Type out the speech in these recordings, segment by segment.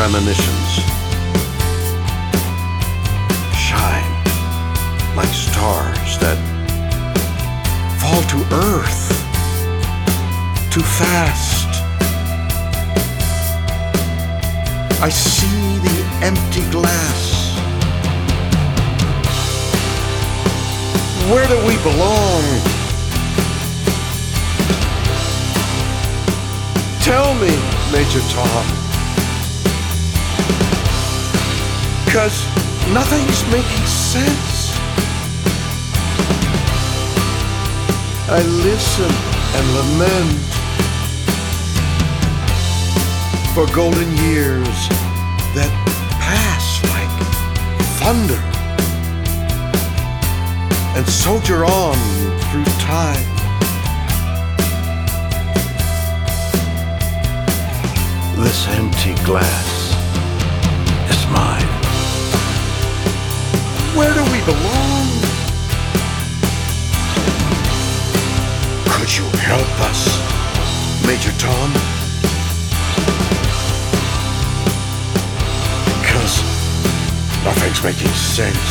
premonitions shine like stars that fall to earth too fast. I see the empty glass. Where do we belong? Tell me, Major Tom. 'Cause nothing's making sense. I listen and lament for golden years that pass like thunder and soldier on through time. This empty glass is mine. Where do we belong? Could you help us, Major Tom? Because nothing's making sense.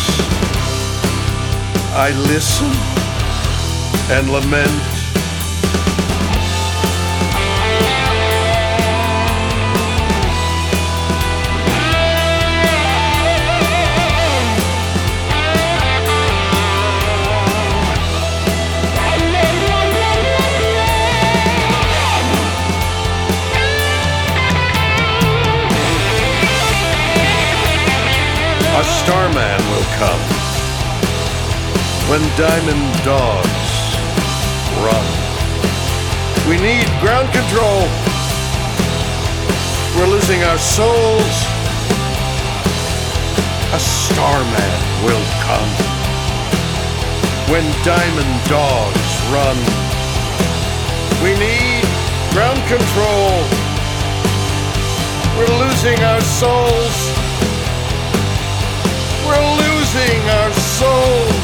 I listen and lament. A starman will come when diamond dogs run. We need ground control. We're losing our souls. A starman will come when diamond dogs run. We need ground control. We're losing our souls. We're losing our souls.